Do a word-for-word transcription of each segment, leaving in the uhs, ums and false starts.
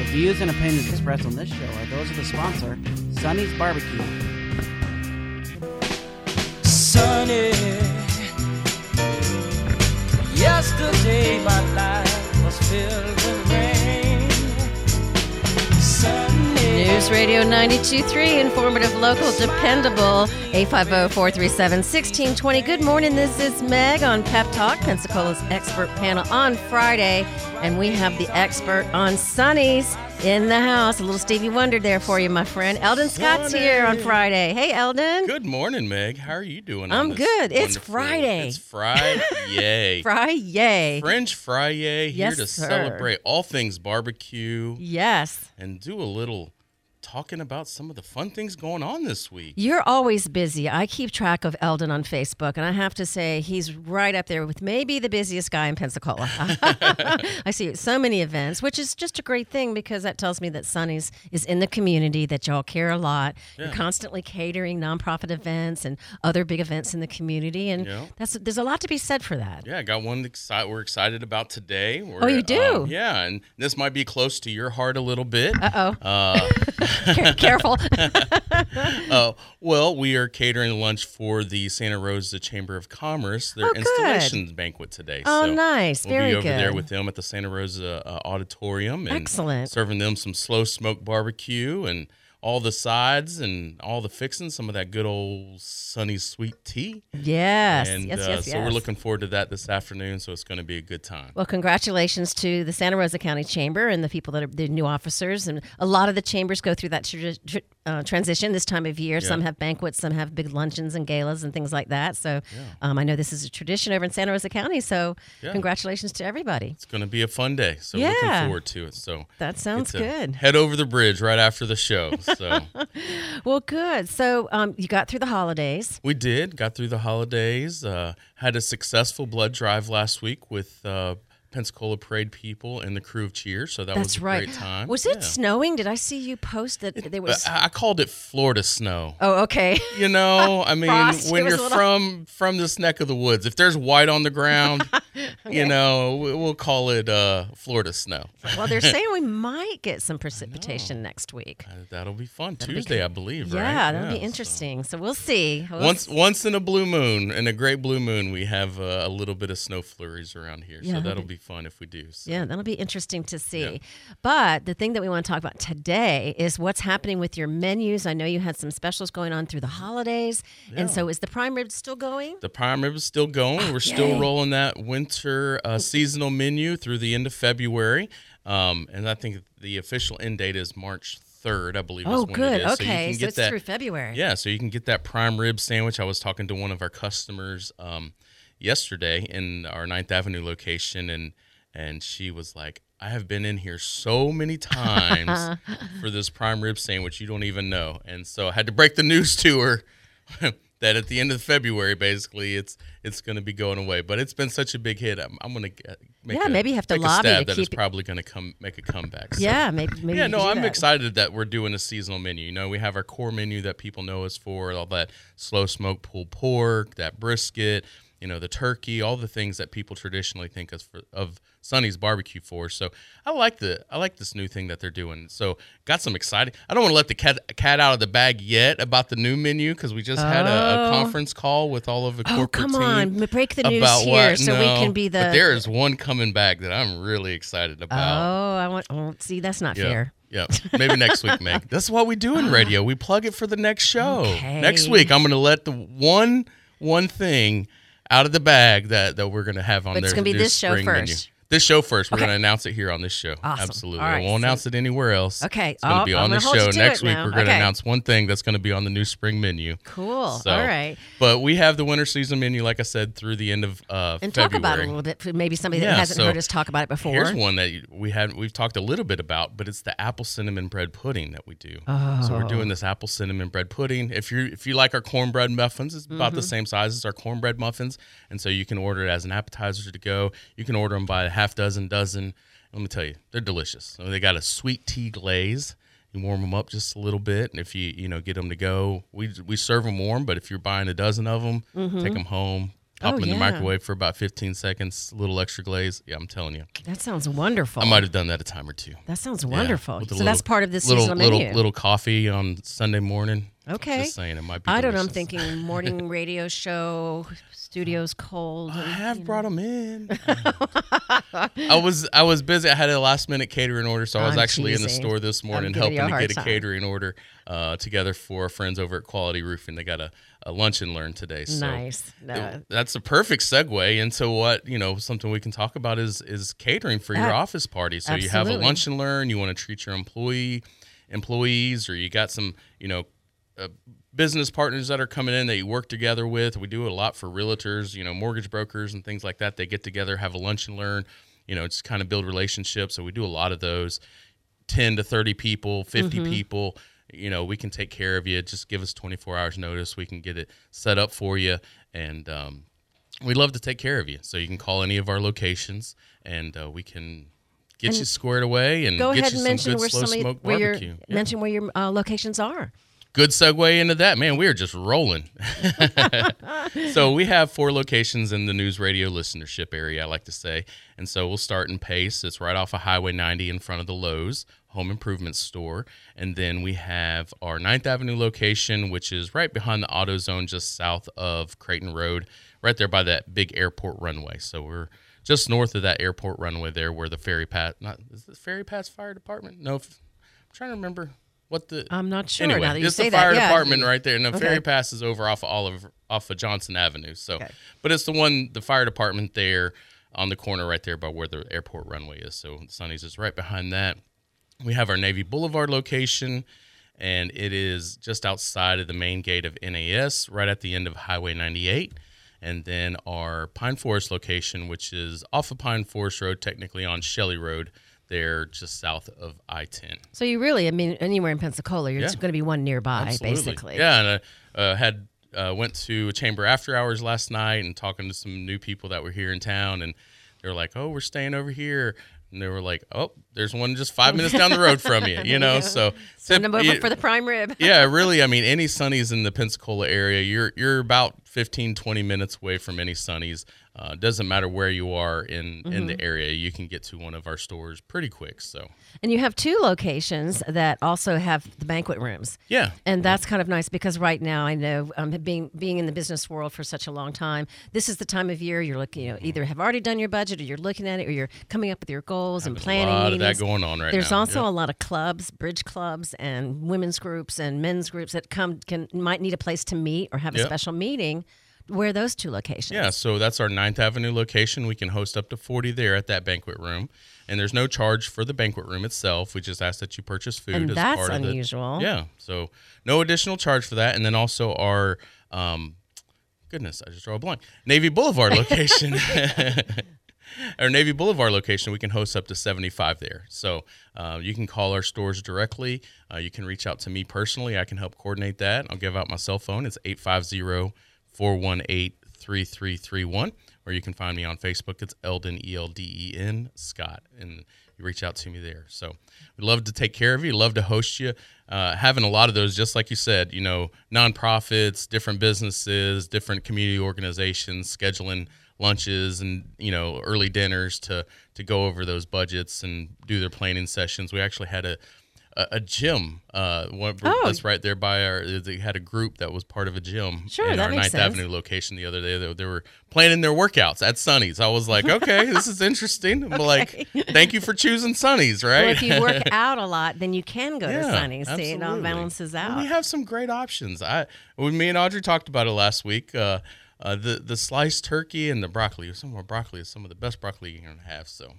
views and opinions expressed on this show are those of the sponsor, Sonny's Barbecue. Sunny, yesterday my life was filled with rain. Sunny. News Radio ninety-two point three, informative, local, dependable. eight five zero, four three seven, one six two zero. Good morning, this is Meg on Pep Talk, Pensacola's expert panel on Friday. And we have the expert on Sonny's in the house. A little Stevie Wonder there for you, my friend. Eldon Scott's morning. Here on Friday. Hey, Eldon. Good morning, Meg. How are you doing? I'm on this good. It's wonderful- Friday. It's Friday. Friday. French Friday. Here Yes, to sir. celebrate all things barbecue Yes. and do a little talking about some of the fun things going on this week. You're always busy. I keep track of Eldon on Facebook, and I have to say he's right up there with maybe the busiest guy in Pensacola. I see so many events, which is just a great thing because that tells me that Sonny's is in the community, that y'all care a lot. Yeah. You're constantly catering nonprofit events and other big events in the community, and Yeah. that's there's a lot to be said for that. Yeah, I got one exci- we're excited about today. We're, Oh, you do? um, yeah, and this might be close to your heart a little bit. Uh-oh. Uh, Careful. Uh, well, we are catering lunch for the Santa Rosa Chamber of Commerce, their Oh, good. installations banquet today. Oh, so nice. We'll Very be over there good. with them at the Santa Rosa uh, Auditorium and Excellent. serving them some slow smoke barbecue and all the sides and all the fixings, some of that good old Sonny's sweet tea. Yes. And yes, uh, yes, so yes. we're looking forward to that this afternoon, so it's going to be a good time. Well, congratulations to the Santa Rosa County Chamber and the people that are the new officers. And a lot of the chambers go through that tr- tr- uh, transition this time of year. Yeah. Some have banquets, some have big luncheons and galas and things like that. So um, I know this is a tradition over in Santa Rosa County. So Yeah. congratulations to everybody. It's going to be a fun day, so Yeah. looking forward to it. So That sounds get to good. Head over the bridge right after the show. So Well, good. So um, you got through the holidays. we did, got through the holidays, uh, had a successful blood drive last week with uh, Pensacola Parade people and the crew of Cheers, so that was That's a right. great time. Was it Yeah. snowing? Did I see you post that there was? I I called it Florida snow. Oh, okay. You know, I mean, Frost. when It was you're a little- from from this neck of the woods, if there's white on the ground, you know, we- we'll call it uh, Florida snow. Well, they're saying we might get some precipitation next week. Uh, That'll be fun. That'll be Tuesday, good. I believe, right? Yeah, that'll be so- interesting. So, we'll see. We'll Once s- once in a blue moon, in a great blue moon, we have uh, a little bit of snow flurries around here. Yeah, so that'll that'll be- be fun if we do. So. Yeah, that'll be interesting to see. Yeah. But the thing that we want to talk about today is what's happening with your menus. I know you had some specials going on through the holidays. And so is the prime rib still going? The prime rib is still going. We're still yay. rolling that winter uh, seasonal menu through the end of February. Um, and I think the official end date is March third, I believe. Oh, is when good. It is. So, you Okay. can So, get it's that, through February. Yeah, so you can get that prime rib sandwich. I was talking to one of our customers um, yesterday in our Ninth Avenue location, and and she was like, I have been in here so many times for this prime rib sandwich, you don't even know. And so I had to break the news to her that at the end of February, basically, it's it's going to be going away. But it's been such a big hit. I'm, I'm going to make Yeah, a, maybe you have to take lobby a to stab that keep it's it- probably going to come make a comeback. So. Yeah, maybe. maybe Yeah, you no, could do I'm that. excited that we're doing a seasonal menu. You know, we have our core menu that people know us for, all that slow smoked pulled pork, that brisket, you know, the turkey, all the things that people traditionally think of, for, of Sonny's barbecue for. So I like the I like this new thing that they're doing. So got some exciting. I don't want to let the cat cat out of the bag yet about the new menu because we just had a, a Oh. conference call with all of the Oh, corporate come team on. Break the news about here what, so we no, can be the. But there is one coming back that I'm really excited about. Oh, I want. Oh, see, that's not Yeah. fair. Yeah, maybe next week, Meg. That's what we do in radio. We plug it for the next show. Okay. Next week, I'm going to let the one one thing out of the bag that, that we're going to have on But there. it's gonna be this show Menu. first. This show first. We're Okay. going to announce it here on this show. Awesome. Absolutely. All right, I won't so- announce it anywhere else. Okay. It's going to Oh, be I'm on gonna this hold you show. to Next it week, now. we're going to Okay. announce one thing that's going to be on the new spring menu. Cool. So, All right. But we have the winter season menu, like I said, through the end of uh, And February. talk about it a little bit for maybe somebody that Yeah, hasn't so heard us talk about it before. Here's one that you- we had we've talked a little bit about, but it's the apple cinnamon bread pudding that we do. Oh. So we're doing this apple cinnamon bread pudding. If you if you like our cornbread muffins, it's about Mm-hmm. the same size as our cornbread muffins, and so you can order it as an appetizer to go. You can order them by a half dozen, dozen. Let me tell you, they're delicious. So they got a sweet tea glaze. You warm them up just a little bit, and if you you know get them to go, we we serve them warm. But if you're buying a dozen of them, Mm-hmm. take them home. Pop Oh, them in yeah. the microwave for about fifteen seconds, a little extra glaze. Yeah, I'm telling you. That sounds wonderful. I might have done that a time or two. That sounds Yeah, wonderful. with So a that's little- part of this little, seasonal little, menu. Little coffee on Sunday morning. Okay. Just saying, it might be I don't know. I'm delicious. thinking morning radio show, studio's cold. I and, have you brought them in. I was I was busy. I had a last minute catering order, so I was I'm actually in the teasing. store this morning I'm giving you helping a to hard get a time. catering order uh, together for our friends over at Quality Roofing. They got a, a lunch and learn today. So Nice. No. it- that's a perfect segue into what, you know, something we can talk about is is catering for your Ab- office party. So you have a absolutely. lunch and learn, you want to treat your employee employees, or you got some, you know, uh, business partners that are coming in that you work together with. We do it a lot for realtors, you know, mortgage brokers and things like that. They get together, have a lunch and learn, you know, just kind of build relationships. So we do a lot of those. ten to thirty people, fifty Mm-hmm. people, you know, we can take care of you. Just give us twenty-four hours notice. We can get it set up for you. And um, we'd love to take care of you. So you can call any of our locations and uh, we can get And you squared away and Go get aid you and some mention good where slow some of smoke where your barbecue. Yeah. mention where your uh, locations are. Good segue into that. Man, we are just rolling. So we have four locations in the news radio listenership area, I like to say. And so we'll start in Pace. It's right off of Highway ninety in front of the Lowe's Home Improvement Store. And then we have our ninth Avenue location, which is right behind the AutoZone, just south of Creighton Road, right there by that big airport runway. So we're just north of that airport runway there where the Ferry Pass, not, is the Ferry Pass Fire Department? No, if, I'm trying to remember what the... I'm not sure Anyway, now that you it's say the fire that. Yeah. department right there. No, Okay. Ferry Pass is over off of Olive, off of Johnson Avenue. So, Okay. but it's the one, the fire department there on the corner right there by where the airport runway is. So Sonny's is right behind that. We have our Navy Boulevard location, and it is just outside of the main gate of N A S, right at the end of Highway ninety-eight. And then our Pine Forest location, which is off of Pine Forest Road, technically on Shelley Road, there just south of I ten. So you really, I mean, anywhere in Pensacola, you're Yeah. just going to be one nearby, Absolutely. basically. Yeah, and I uh, had uh, went to a chamber after hours last night and talking to some new people that were here in town, and they were like, "Oh, we're staying over here," and they were like, "Oh, there's one just five minutes down the road from you," you know. So Send them tip- over yeah, for the prime rib. yeah, really. I mean, any Sunnies in the Pensacola area, you're you're about fifteen, twenty minutes away from any Sunnies. Uh, doesn't matter where you are in, in the area, you can get to one of our stores pretty quick. So And you have two locations that also have the banquet rooms. yeah, And that's kind of nice because right now I know um, being being in the business world for such a long time, this is the time of year you're looking, you know, either have already done your budget or you're looking at it or you're coming up with your goals and there's planning a lot meetings. of that going on right There's now. also Yep. a lot of clubs, bridge clubs, and women's groups and men's groups that come can might need a place to meet or have a Yep. special meeting. Where are those two locations? Yeah, so that's our ninth Avenue location. We can host up to forty there at that banquet room. And there's no charge for the banquet room itself. We just ask that you purchase food And as that's part of it. unusual. Yeah, so no additional charge for that. And then also our, um, goodness, I just draw a blank, Navy Boulevard location. Our Navy Boulevard location, we can host up to seventy-five there. So uh, you can call our stores directly. Uh, you can reach out to me personally. I can help coordinate that. I'll give out my cell phone. It's eight five zero, four one eight, three three three one. Or you can find me on Facebook. It's Eldon, E L D E N, Scott. And you reach out to me there. So we'd love to take care of you. Love to host you. Uh, having a lot of those, just like you said, you know, nonprofits, different businesses, different community organizations, scheduling lunches and, you know, early dinners to to go over those budgets and do their planning sessions. We actually had a a, a gym uh one Oh. that's right there by our they had a group that was part of a gym Sure, in that our makes ninth sense. Avenue location the other day. They, they were planning their workouts at Sonny's. I was like, okay, this is interesting. I'm like, thank you for choosing Sonny's, right? Well, if you work out a lot, then you can go to Yeah, Sunny's. See, it all absolutely. balances And out. we have some great options. I when me and Audrey talked about it last week. Uh, uh, the the sliced turkey and the broccoli. Some more broccoli is some of the best broccoli you're gonna have. So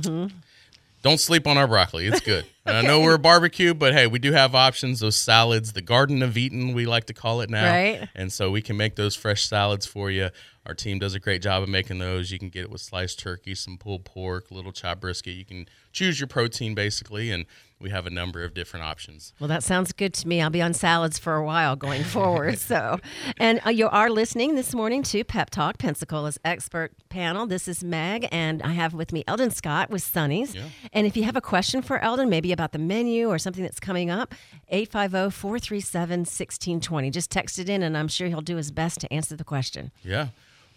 don't sleep on our broccoli. It's good. And I know we're a barbecue, but hey, we do have options. Those salads, the Garden of Eden, we like to call it now. Right. And so we can make those fresh salads for you. Our team does a great job of making those. You can get it with sliced turkey, some pulled pork, little chopped brisket. You can choose your protein basically, and we have a number of different options. Well, that sounds good to me. I'll be on salads for a while going forward. So, and uh, you are listening this morning to Pep Talk, Pensacola's expert panel. This is Meg, and I have with me Eldon Scott with Sonny's. Yeah. And if you have a question for Eldon, maybe about the menu or something that's coming up, eight five zero, four three seven, one six two zero. Just text it in, and I'm sure he'll do his best to answer the question. Yeah.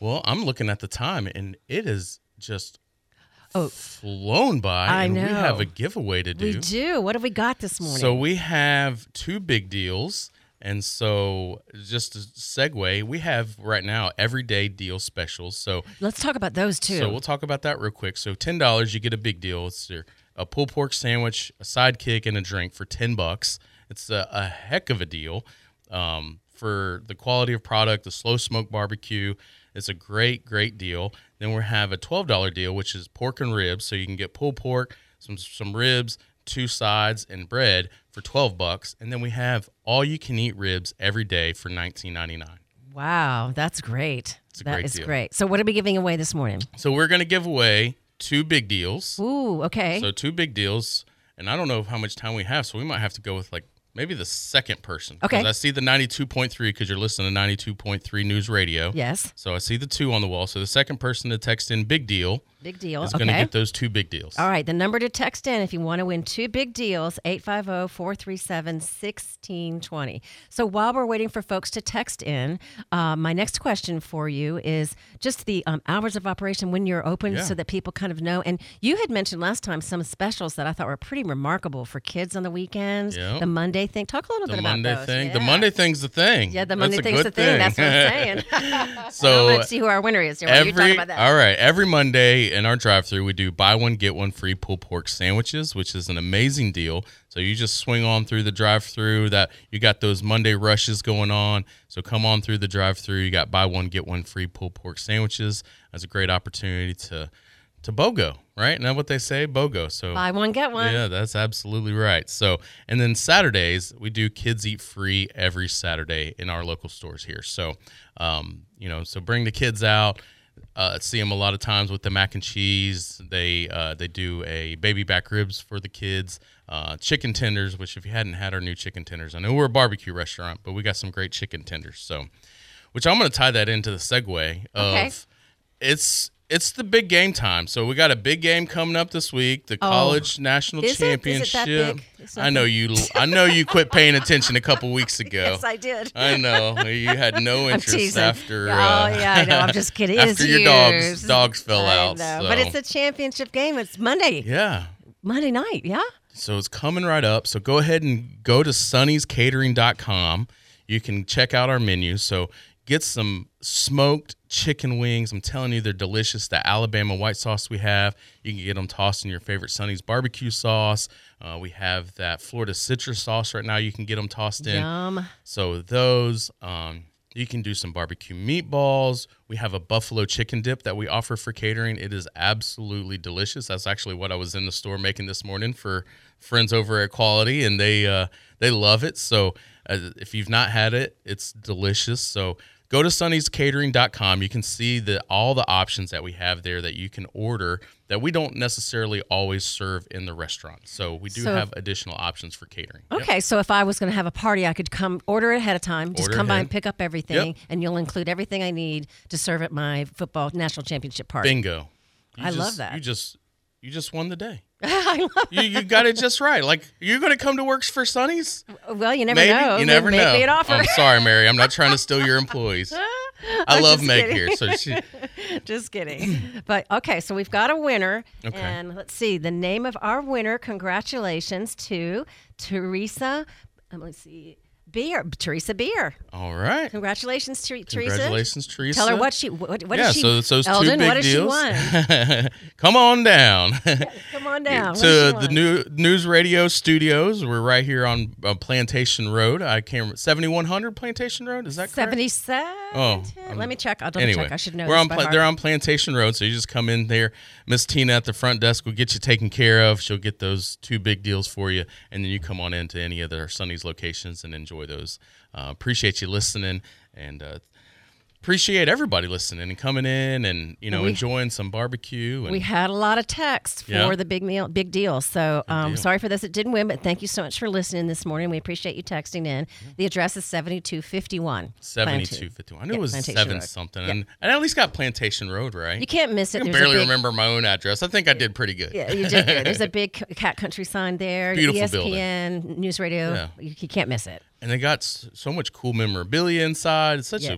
Well, I'm looking at the time, and it is just Oh, flown by. I and know. We have a giveaway to do. We do. What have we got this morning? So we have two big deals. And so just to segue, we have right now everyday deal specials. So let's talk about those too. So we'll talk about that real quick. So ten dollars, you get a big deal. It's your, a pulled pork sandwich, a sidekick, and a drink for ten bucks. It's a, a heck of a deal um, for the quality of product, the slow smoke barbecue. It's a great, great deal. Then we have a twelve dollars deal, which is pork and ribs. So you can get pulled pork, some some ribs, two sides, and bread for twelve bucks. And then we have all you can eat ribs every day for nineteen ninety-nine. Wow, that's great. It's a That great is deal. great. So what are we giving away this morning? So we're going to give away two big deals. Ooh, okay. So two big deals. And I don't know how much time we have, so we might have to go with like maybe the second person. Okay. Because I see the ninety-two point three because you're listening to ninety-two point three News Radio. Yes. So I see the two on the wall. So the second person to text in big deal Big deal. is Okay. going to get those two big deals. All right, the number to text in if you want to win two big deals, eight five zero, four three seven, one six two zero. So while we're waiting for folks to text in, uh, my next question for you is just the um, hours of operation when you're open Yeah. so that people kind of know. And you had mentioned last time some specials that I thought were pretty remarkable for kids on the weekends. Yeah. The Monday thing. Talk a little The bit about Monday those. thing. The Yeah. Monday thing's the thing. Yeah, the That's Monday a thing's good the thing. That's what I'm saying. So let's see who our winner is. Here. What are you every talking about that? all right, every Monday in our drive-through, we do buy one get one free pulled pork sandwiches, which is an amazing deal. So you just swing on through the drive-through. That you got those Monday rushes going on. So come on through the drive-through. You got buy one get one free pulled pork sandwiches. That's a great opportunity to to BOGO, right? Isn't that what they say? BOGO. So Buy one, get one. yeah, that's absolutely right. So, and then Saturdays, we do Kids Eat Free every Saturday in our local stores here. So, um, you know, so bring the kids out. Uh, see them a lot of times with the mac and cheese. They uh, they do a baby back ribs for the kids, uh, chicken tenders, which if you hadn't had our new chicken tenders, I know we're a barbecue restaurant, but we got some great chicken tenders. So, which I'm going to tie that into the segue of Okay. it's it's the big game time. So we got a big game coming up this week, the Oh. college national Is it? Is it championship. that big? It's I know you. I know you quit paying attention a couple weeks ago. Yes, I did. I know you had no I'm interest teasing. after. Oh, uh, yeah, I know. I'm just kidding. It after is your dogs yours. dogs fell I out. know. so. But it's a championship game. It's Monday. yeah. Monday night, yeah? So it's coming right up. So go ahead and go to sunny's catering dot com. You can check out our menu. So get some smoked chicken wings. I'm telling you, they're delicious. The Alabama white sauce we have, you can get them tossed in your favorite Sonny's barbecue sauce. Uh, we have that Florida citrus sauce right now. You can get them tossed in. Yum. So those, um, you can do some barbecue meatballs. We have a buffalo chicken dip that we offer for catering. It is absolutely delicious. That's actually what I was in the store making this morning for friends over at Quality, and they uh, they love it. So uh, if you've not had it, it's delicious. So go to sunnys catering dot com. You can see the all the options that we have there that you can order that we don't necessarily always serve in the restaurant. So we do So- have additional options for catering. Yep. Okay, so if I was going to have a party, I could come order it ahead of time, just Order come by ahead. and pick up everything, Yep. and you'll include everything I need to serve at my football national championship party. Bingo. You I love just- that. You just you just won the day. I love You you got it just right. Like you're going to come to work for Sonny's? Well, you never Maybe know. you never Make know. me an offer. I'm sorry, Mary. I'm not trying to steal your employees. I I'm love just Meg kidding. here, so she. Just kidding. But okay, so we've got a winner. Okay. And let's see the name of our winner. Congratulations to Teresa. Um, let's see. Beer. Teresa Beer. All right. Congratulations, Ter- Teresa. Congratulations, Teresa. Tell her what she what, what yeah, did she so so it's Eldon, two big what did deals. she won? Come on down. Come on down. What to did she the won? new news radio studios. We're right here on uh, Plantation Road. I can't remember seventy-one hundred Plantation Road. Is that correct? seventy-seven. Oh, Let me check. I'll double Anyway, check. I should know. we're this on by pla- heart. they're on Plantation Road, so you just come in there. Miss Tina at the front desk will get you taken care of. She'll get those two big deals for you, and then you come on into any of our Sonny's locations and enjoy those. Uh, appreciate you listening, and uh, appreciate everybody listening and coming in, and you know We- enjoying some barbecue. And We had a lot of texts for Yeah. the big meal, big deal. So, um, deal. sorry for those that didn't win, but thank you so much for listening this morning. We appreciate you texting in. The address is seventy-two fifty-one. seventy-two fifty-one. I knew Yeah, it was Plantation seven Road. something, Yeah. and and I at least got Plantation Road right. You can't miss it. I can There's barely a big, remember my own address. I think I did pretty good. Yeah, you did good. There's a big C- Cat Country sign there. Beautiful E S P N, News Radio. Yeah. You, you can't miss it. And they got s- so much cool memorabilia inside. It's such Yes. a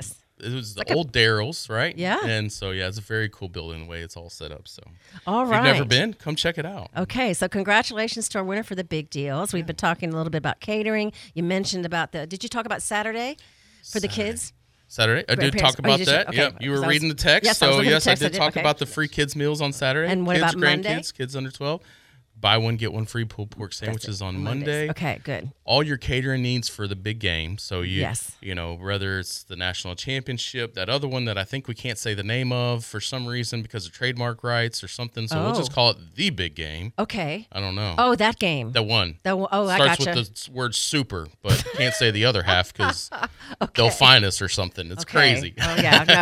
it was like the a- old Daryl's, right? Yeah. And so yeah, it's a very cool building the way it's all set up. So All if right. you've never been, come check it out. Okay, so congratulations to our winner for the big deals. We've been talking a little bit about catering. You mentioned about the. Did you talk about Saturday for the Saturday. kids? Saturday, I did Grandparents- talk oh, you about did that. talk- okay. Yep, you were Because I was- reading the text. Yes, I was so looking at yes, the I text. I did did, talk okay. about the free kids meals on Saturday. And what kids, about Monday? grandkids, kids under twelve. Buy one, get one free pulled pork sandwiches on Mondays. Monday. Okay, good. All your catering needs for the big game. So you, Yes. you know, whether it's the national championship, that other one that I think we can't say the name of for some reason because of trademark rights or something. So we'll just Oh. call it the big game. Okay. I don't know. Oh, that game. That one. That one- oh, I Starts gotcha. with the s- word super, but can't say the other half because they'll find us or something. It's Okay. crazy. Oh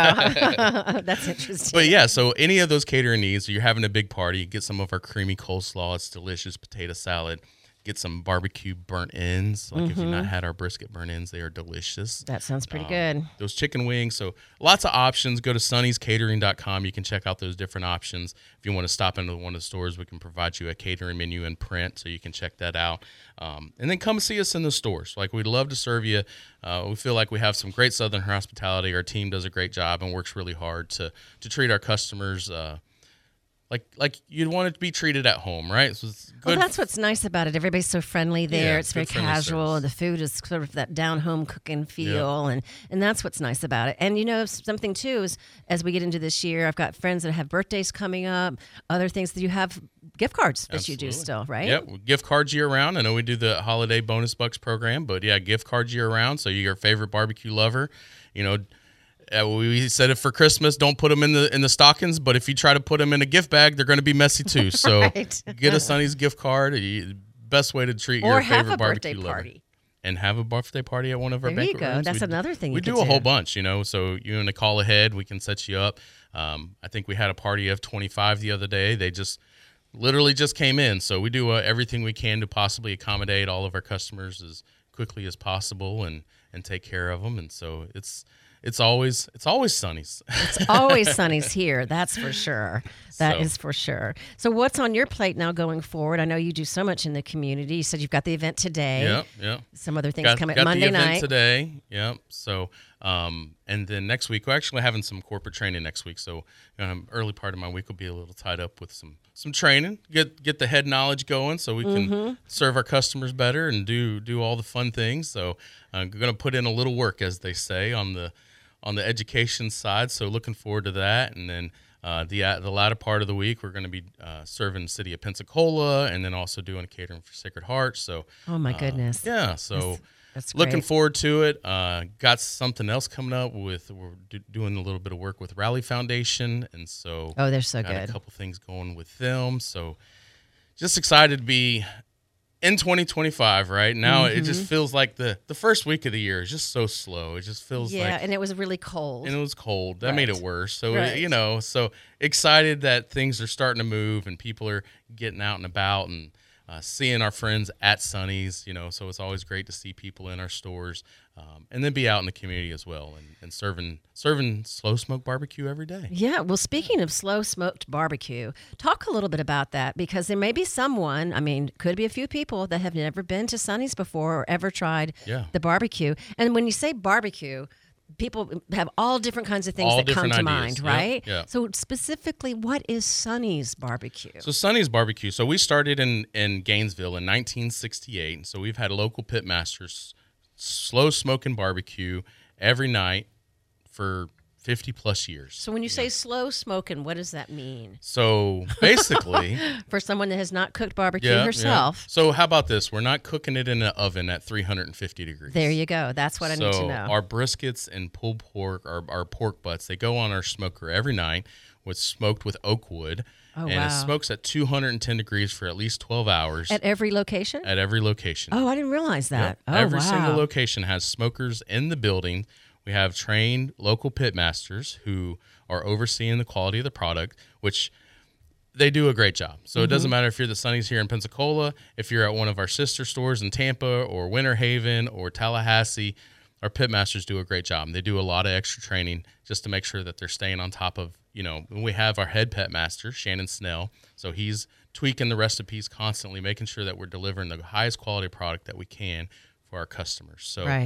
yeah, no, that's interesting. But yeah, so any of those catering needs, you're having a big party, get some of our creamy coleslaw. It's delicious. Potato salad. Get some barbecue burnt ends. Like if you've not had our brisket burnt ends, they are delicious. that sounds pretty Um, good. Those chicken wings. So lots of options. Go to sunny's catering dot com. You can check out those different options. If you want to stop into one of the stores, we can provide you a catering menu in print, so you can check that out. Um, and then come see us in the stores. Like we'd love to serve you. Uh, we feel like we have some great Southern hospitality. Our team does a great job and works really hard to to treat our customers uh, like like you'd want it to be treated at home, right? So it's good. Well, that's what's nice about it. Everybody's so friendly there. Yeah, it's very good friendly casual. service. The food is sort of that down home cooking feel, and and that's what's nice about it. And you know something too is as we get into this year, I've got friends that have birthdays coming up, other things that you have gift cards that you do Absolutely. still, right? Yep, gift cards year round. I know we do the holiday bonus bucks program, but yeah, gift cards year round. So you're your favorite barbecue lover, you know. Uh, we said it for Christmas. Don't put them in the in the stockings, but if you try to put them in a gift bag, they're going to be messy too. So Right. get a Sonny's gift card. You- Best way to treat Or your have favorite a birthday barbecue lover. party. And have a birthday party at one of our There you banquet go. rooms. That's We- another thing We you do could a whole do. bunch, you know. So you want to call ahead, we can set you up. Um, I think we had a party of twenty-five the other day. They just literally just came in. So we do uh, everything we can to possibly accommodate all of our customers as quickly as possible and and take care of them. And so it's it's always it's always Sonny's. It's always Sonny's here, that's for sure. That is So- for sure. So what's on your plate now going forward? I know you do so much in the community. You said you've got the event today. Yep, yep. Some other things Got, coming got Monday the event night. today. Yep. So, um, and then next week we're actually having some corporate training next week. So, um, early part of my week will be a little tied up with some some training. Get get the head knowledge going so we can Mm-hmm. serve our customers better and do do all the fun things. So, I'm going to put in a little work, as they say, on the on the education side. So, looking forward to that. And then. Uh, the uh, the latter part of the week, we're going to be uh, serving the city of Pensacola, and then also doing catering for Sacred Heart. So, Oh my uh, goodness. yeah. So, That's looking great. forward to it. Uh, got something else coming up with we're do, doing a little bit of work with Rally Foundation, and so Oh, they're so got good. a couple things going with them. So, just excited to be in twenty twenty-five. Right now, it Mm-hmm. just feels like the the first week of the year is just so slow. It just feels Yeah, like and it was really cold. and it was cold. That made Right. it worse. So Right. you know, so excited that things are starting to move and people are getting out and about and uh, seeing our friends at Sonny's. You know, so it's always great to see people in our stores um, and then be out in the community as well and, and serving serving slow smoke barbecue every day. Yeah, well, speaking of slow smoked barbecue, talk a little bit about that because there may be someone, I mean, could be a few people that have never been to Sonny's before or ever tried Yeah. the barbecue. And when you say barbecue, people have all different kinds of things All that come different to ideas. mind, Yep, right? yep. So specifically, what is Sonny's barbecue? So Sonny's Barbecue. So we started in, in Gainesville in nineteen sixty-eight. So we've had local pit masters slow smoking barbecue every night for fifty plus years. So when you say slow smoking, what does that mean? So basically, For someone that has not cooked barbecue yeah, herself, yeah. So how about this? We're not cooking it in an oven at three hundred fifty degrees. there you go. That's what I so need to know. our briskets and pulled pork, our, our pork butts, they go on our smoker every night with smoked with oak wood. Oh, and wow. it smokes at two hundred ten degrees for at least twelve hours At every location? at every location. Oh, I didn't realize that. Yep. Oh, Every wow. single location has smokers in the building. We have trained local pit masters who are overseeing the quality of the product, which they do a great job. So it doesn't matter if you're the Sonny's here in Pensacola, if you're at one of our sister stores in Tampa or Winter Haven or Tallahassee, our pit masters do a great job. They do a lot of extra training just to make sure that they're staying on top of, you know, we have our head pet master, Shannon Snell. So he's tweaking the recipes constantly, making sure that we're delivering the highest quality product that we can for our customers. So, Right.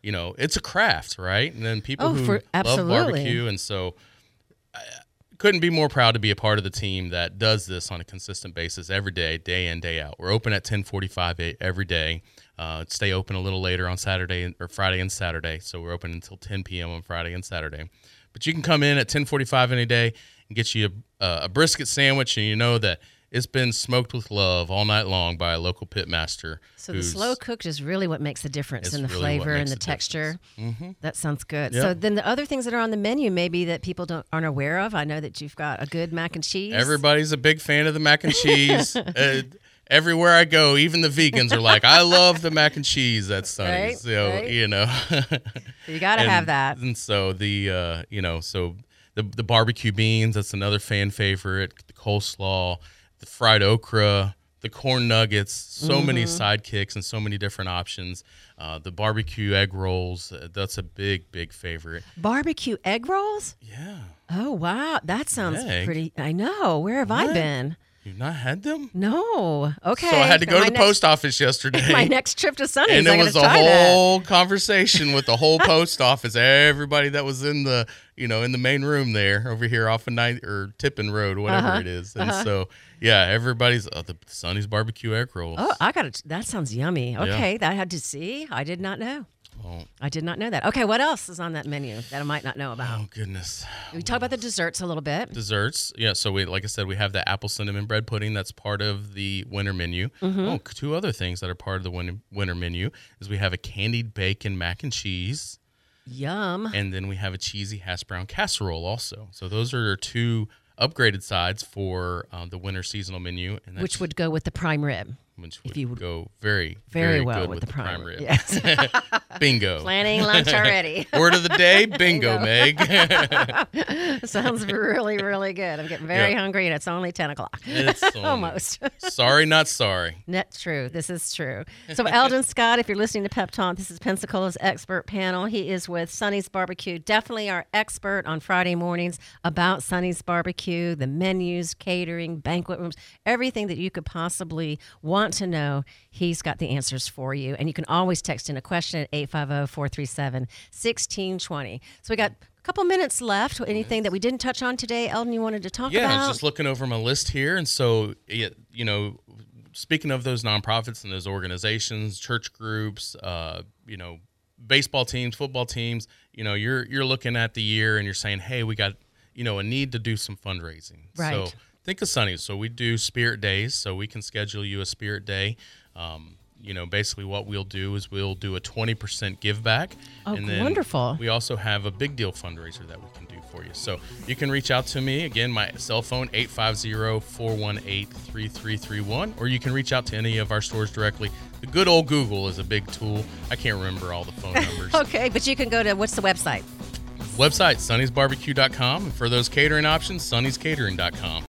you know, it's a craft, right? And then people Oh, who for- love absolutely. barbecue. And so I couldn't be more proud to be a part of the team that does this on a consistent basis every day, day in, day out. We're open at ten forty-five every day. Uh, stay open a little later on Saturday or Friday and Saturday. So we're open until ten p.m. on Friday and Saturday. But you can come in at ten forty-five any day and get you a, a brisket sandwich, and you know that it's been smoked with love all night long by a local pit master. So the slow cooked is really what makes the difference It's in the really what flavor and makes the the texture. Mm-hmm. That sounds good. Yep. So then the other things that are on the menu maybe that people don't aren't aware of. I know that you've got a good mac and cheese. Everybody's a big fan of the mac and cheese. uh, everywhere I go, even the vegans are like, I love the mac and cheese. That's Sonny's. Right, So, right. you know. So you got to And- have that. And so the, uh, you know, so the the barbecue beans, that's another fan favorite. The coleslaw, the fried okra, the corn nuggets, so many Mm-hmm. sidekicks and so many different options. Uh, the barbecue egg rolls, uh, that's a big, big favorite. Barbecue egg rolls? Yeah. Oh, wow. That sounds Egg? pretty. I know. Where have I What? been? You've not had them? No. Okay. So I had to go My to the next- post office yesterday. My next trip to Sunny's, and I it got was to a try that. whole conversation with the whole post office, everybody that was in the, you know, in the main room there over here off of Ninth or Tippin Road, whatever Uh-huh. it is. And so, yeah, everybody's oh, the Sonny's barbecue egg rolls. Oh, I got to. That sounds yummy. Okay, that I had to see. I did not know. Oh, I did not know that. Okay, what else is on that menu that I might not know about? oh, goodness. We talked about the desserts a little bit. Desserts. Yeah, so we like I said, we have the apple cinnamon bread pudding that's part of the winter menu. Mm-hmm. Oh, two other things that are part of the winter, winter menu is we have a candied bacon mac and cheese. Yum. And then we have a cheesy hash brown casserole also. So those are our two upgraded sides for uh, the winter seasonal menu, and that's, Which would go with the prime rib. which if would you would- go very Very, very well good with, the prime, rib. Yes. Bingo. Planning lunch already. Word of the day, bingo, Meg. Sounds really, really good. I'm getting very Yeah. hungry, and it's only ten o'clock. It's only- Almost. Sorry, not sorry. That's true. This is true. So, Eldon Scott, if you're listening to Pep Talk, this is Pensacola's expert panel. He is with Sonny's Barbecue, definitely our expert on Friday mornings about Sonny's Barbecue, the menus, catering, banquet rooms, everything that you could possibly want to know. He's got the answers for you. And you can always text in a question at eight five zero, four three seven, one six two zero. So, we got a couple minutes left. Anything that we didn't touch on today, Eldon, you wanted to talk Yeah, I about? was just looking over my list here, and so yeah, you know, speaking of those nonprofits and those organizations, church groups, uh, you know, baseball teams, football teams, you know, you're you're looking at the year and you're saying, hey, we got you know a need to do some fundraising. Right. So think of Sonny's. So we do Spirit Days, so we can schedule you a Spirit Day. Um, you know, basically what we'll do is we'll do a twenty percent give back. Oh, and then wonderful. We also have a big deal fundraiser that we can do for you. So you can reach out to me. Again, my cell phone, eight five zero, four one eight, three three three one, or you can reach out to any of our stores directly. The good old Google is a big tool. I can't remember all the phone numbers. Okay, but you can go to, what's the website? Website, sunnys barbecue dot com. And for those catering options, sunnys catering dot com.